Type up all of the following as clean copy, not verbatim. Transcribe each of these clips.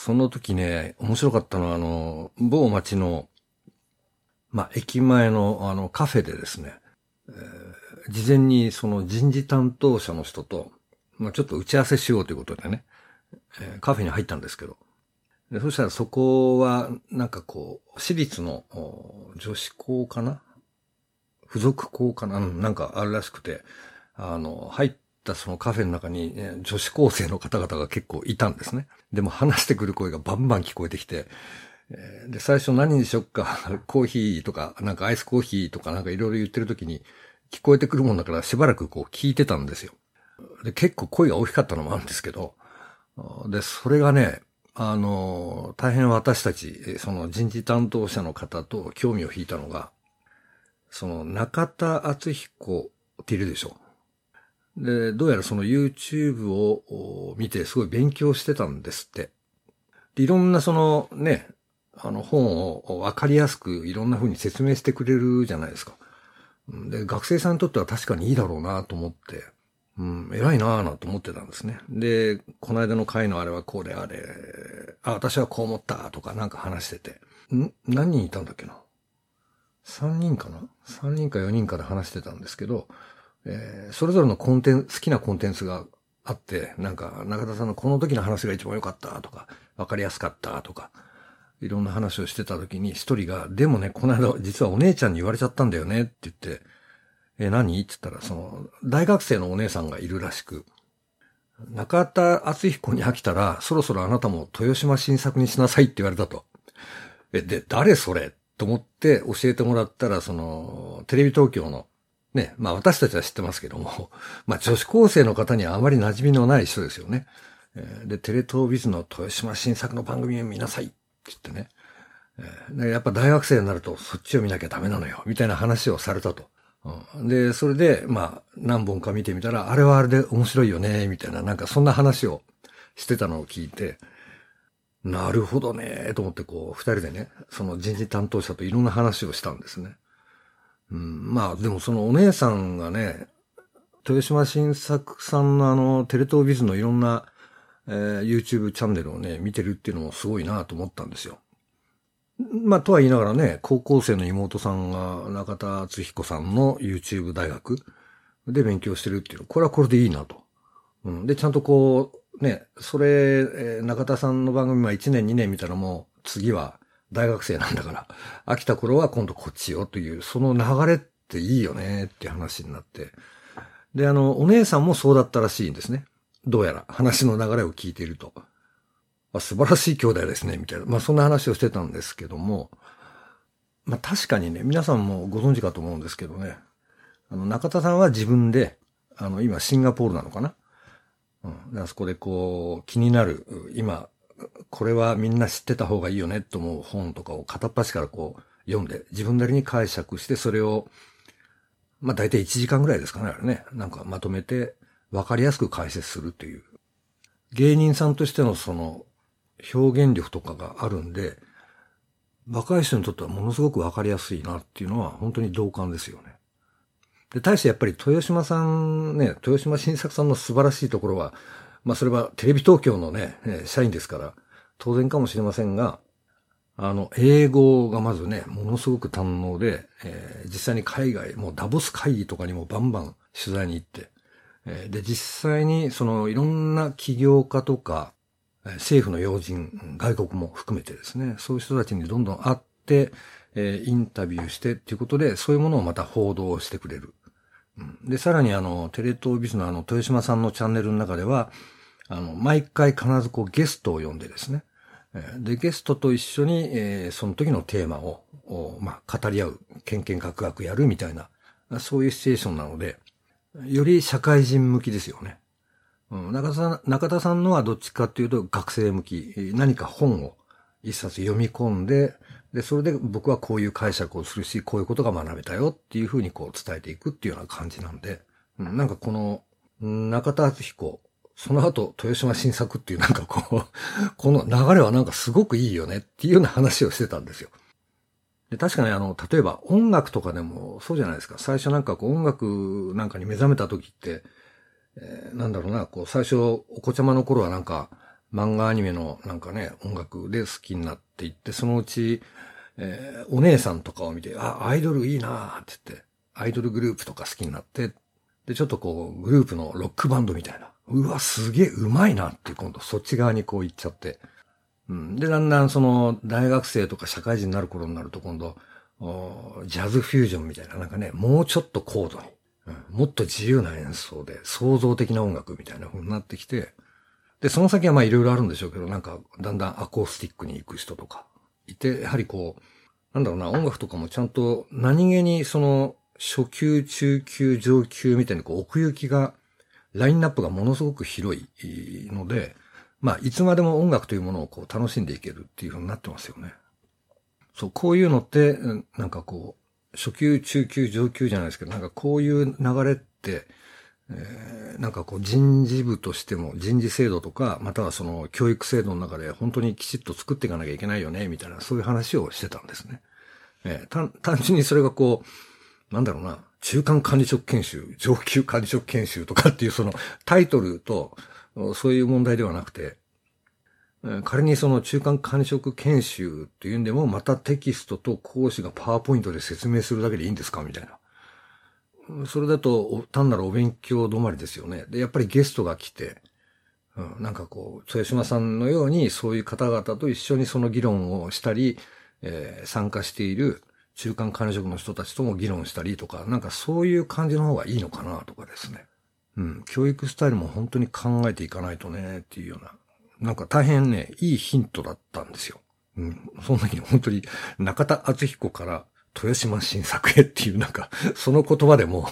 その時ね、面白かったのは、某町の、駅前のカフェでですね、事前にその人事担当者の人と、ちょっと打ち合わせしようということでね、カフェに入ったんですけど、でそしたらそこは、私立の女子校かな付属校かななんかあるらしくて、入ったそのカフェの中に、女子高生の方々が結構いたんですね。でも話してくる声がバンバン聞こえてきて、で、最初何にしよっか、コーヒーとか、アイスコーヒーとかいろいろ言ってる時に聞こえてくるもんだからしばらく聞いてたんですよ。で、結構声が大きかったのもあるんですけど、で、それがね、大変私たち、その人事担当者の方と興味を引いたのが、その中田敦彦っているでしょ。で、どうやらその YouTube を見てすごい勉強してたんですって。で、いろんなそのね、本をわかりやすくいろんな風に説明してくれるじゃないですか。で、学生さんにとっては確かにいいだろうなと思って、偉いなぁなと思ってたんですね。で、この間の回のあれはこれあれ、私はこう思ったとか話してて。何人いたんだっけな ?3 人かな ?3 人か4人かで話してたんですけど、それぞれの好きなコンテンツがあって、中田さんのこの時の話が一番良かったとか、わかりやすかったとか、いろんな話をしてた時に一人が、でもね、この間実はお姉ちゃんに言われちゃったんだよねって言って、何って言ったら、大学生のお姉さんがいるらしく、中田敦彦に飽きたら、そろそろあなたも豊島新作にしなさいって言われたと。で、誰それと思って教えてもらったら、テレビ東京の、ね、私たちは知ってますけども、女子高生の方にはあまり馴染みのない人ですよね。で、テレ東ビズの豊島新作の番組を見なさいって言ってね。やっぱ大学生になるとそっちを見なきゃダメなのよ、みたいな話をされたと。で、それで、何本か見てみたら、あれはあれで面白いよね、みたいな、そんな話をしてたのを聞いて、なるほどね、と思って二人でね、その人事担当者といろんな話をしたんですね。でもそのお姉さんがね、豊島新作さんのテレ東ビズのいろんな、YouTube チャンネルをね、見てるっていうのもすごいなと思ったんですよ。とは言いながらね、高校生の妹さんが中田敦彦さんの YouTube 大学で勉強してるっていうの、これはこれでいいなと。で、ちゃんとそれ、中田さんの番組は1年2年見たらもう次は大学生なんだから、飽きた頃は今度こっちよという、その流れっていいよねっていう話になって。で、お姉さんもそうだったらしいんですね。どうやら話の流れを聞いていると。素晴らしい兄弟ですね、みたいな。そんな話をしてたんですけども、確かにね、皆さんもご存知かと思うんですけどね、中田さんは自分で、今シンガポールなのかなあそこで気になる、今、これはみんな知ってた方がいいよね、と思う本とかを片っ端から読んで、自分なりに解釈して、それを、大体1時間ぐらいですかね、あれね。まとめて、わかりやすく解説するっていう。芸人さんとしての表現力とかがあるんで、若い人にとってはものすごくわかりやすいなっていうのは本当に同感ですよね。で、対してやっぱり豊島さんね、豊島新作さんの素晴らしいところは、それはテレビ東京のね、社員ですから、当然かもしれませんが、英語がまずね、ものすごく堪能で、実際に海外、もうダボス会議とかにもバンバン取材に行って、で、実際にいろんな起業家とか、政府の要人、外国も含めてですね、そういう人たちにどんどん会って、インタビューしてっていうことで、そういうものをまた報道してくれる。で、さらにテレ東ビズの豊島さんのチャンネルの中では、毎回必ずゲストを呼んでですね、で、ゲストと一緒に、その時のテーマを、語り合う、けんけんがくがくやるみたいな、そういうシチュエーションなので、より社会人向きですよね。中田さんのはどっちかっていうと学生向き、何か本を一冊読み込んで、で、それで僕はこういう解釈をするし、こういうことが学べたよっていうふうに伝えていくっていうような感じなんで、この中田敦彦、その後豊島新作っていうこの流れはすごくいいよねっていうような話をしてたんですよ。で、確かに例えば音楽とかでもそうじゃないですか。最初音楽に目覚めた時って、最初お子ちゃまの頃は漫画アニメのなんかね、音楽で好きになっていって、そのうち、お姉さんとかを見て、あ、アイドルいいなーって言って、アイドルグループとか好きになって、で、ちょっとこう、グループのロックバンドみたいな。うわ、すげえうまいなって今度そっち側にこう行っちゃって。うん。で、だんだんその、大学生とか社会人になる頃になると今度、ジャズフュージョンみたいな、なんかね、もうちょっと高度に、もっと自由な演奏で、創造的な音楽みたいな風になってきて、で、その先はまあいろいろあるんでしょうけど、なんか、だんだんアコースティックに行く人とか、いて、やはりこう、なんだろうな、音楽とかもちゃんと何気にその、初級、中級、上級みたいにこう、奥行きが、ラインナップがものすごく広いので、まあ、いつまでも音楽というものをこう、楽しんでいけるっていう風になってますよね。そう、こういうのって、なんかこう、初級、中級、上級じゃないですけど、なんかこういう流れって、なんかこう人事部としても人事制度とか、またはその教育制度の中で本当にきちっと作っていかなきゃいけないよね、みたいな、そういう話をしてたんですね。単純にそれがこう、なんだろうな、中間管理職研修、上級管理職研修とかっていうそのタイトルと、そういう問題ではなくて、仮にその中間管理職研修っていうんでも、またテキストと講師がパワーポイントで説明するだけでいいんですかみたいな。それだと、単なるお勉強止まりですよね。で、やっぱりゲストが来て、なんかこう、豊島さんのように、そういう方々と一緒にその議論をしたり、参加している中間管理職の人たちとも議論したりとか、なんかそういう感じの方がいいのかなとかですね。教育スタイルも本当に考えていかないとね、っていうような、なんか大変ね、いいヒントだったんですよ。その時に本当に中田敦彦から豊島新作へっていうなんか、その言葉でも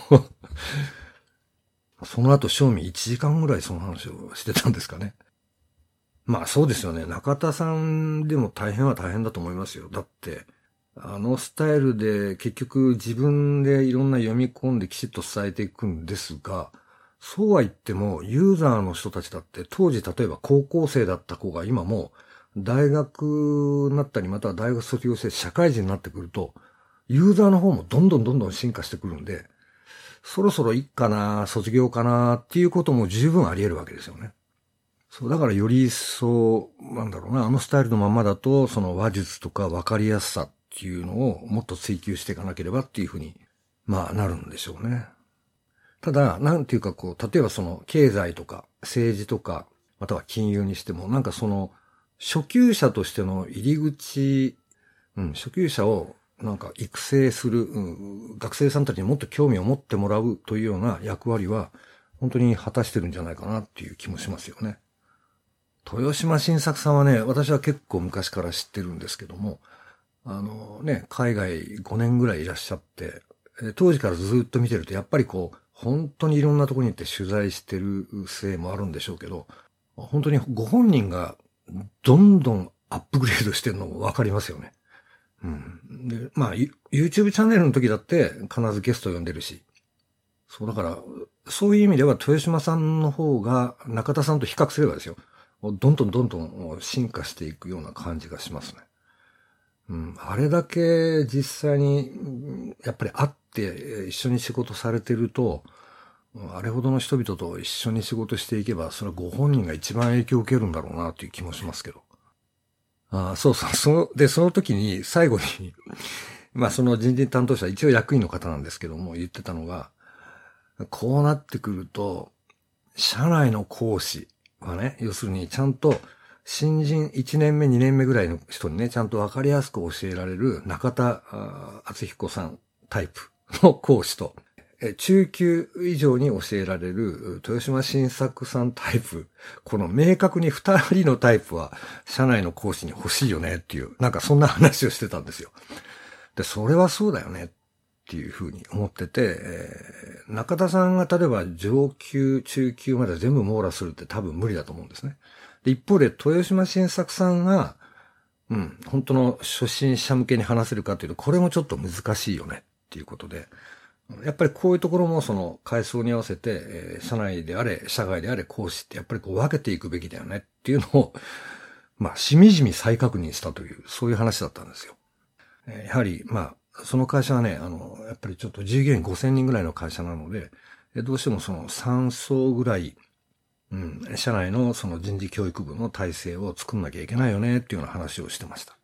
その後、正味1時間ぐらいその話をしてたんですかね。まあそうですよね。中田さんでも大変は大変だと思いますよ。だって、あのスタイルで結局自分でいろんな読み込んできちっと伝えていくんですが、そうは言ってもユーザーの人たちだって当時例えば高校生だった子が今も大学になったりまたは大学卒業して社会人になってくると、ユーザーの方もどんどん進化してくるんで、そろそろいっかな、卒業かなっていうことも十分あり得るわけですよね。そう、だからより一層、なんだろうな、あのスタイルのままだと、その話術とか分かりやすさっていうのをもっと追求していかなければっていうふうに、まあなるんでしょうね。ただ、なんていうかこう、例えばその経済とか政治とか、または金融にしても、なんかその、初級者としての入り口、初級者をなんか育成する、学生さんたちにもっと興味を持ってもらうというような役割は、本当に果たしてるんじゃないかなっていう気もしますよね。豊島新作さんはね、私は結構昔から知ってるんですけども、海外5年ぐらいいらっしゃって、当時からずっと見てると、やっぱりこう、本当にいろんなところに行って取材してるせいもあるんでしょうけど、本当にご本人がどんどんアップグレードしてるのもわかりますよね。で、まあ、YouTube チャンネルの時だって必ずゲスト呼んでるし。そう、だから、そういう意味では豊島さんの方が中田さんと比較すればですよ。どんどん進化していくような感じがしますね。あれだけ実際に、やっぱり会って一緒に仕事されてると、あれほどの人々と一緒に仕事していけば、それはご本人が一番影響を受けるんだろうなという気もしますけど。そうそう。その時に最後にまあその人事担当者、一応役員の方なんですけども、言ってたのが、こうなってくると、社内の講師はね、要するにちゃんと新人1年目、2年目ぐらいの人にね、ちゃんとわかりやすく教えられる中田敦彦さんタイプの講師と、中級以上に教えられる豊島新作さんタイプ、この明確に2人のタイプは社内の講師に欲しいよねっていう、なんかそんな話をしてたんですよ。で、それはそうだよねっていうふうに思ってて、中田さんが例えば上級、中級まで全部網羅するって多分無理だと思うんですね。で、一方で豊島新作さんが、本当の初心者向けに話せるかというと、これもちょっと難しいよねっていうことで、やっぱりこういうところもその階層に合わせて、社内であれ、社外であれ、講師ってやっぱりこう分けていくべきだよねっていうのを、まあ、しみじみ再確認したという、そういう話だったんですよ。やはり、まあ、その会社はね、やっぱりちょっと従業員5000人ぐらいの会社なので、どうしてもその3層ぐらい、 社内のその人事教育部の体制を作んなきゃいけないよねっていうような話をしてました。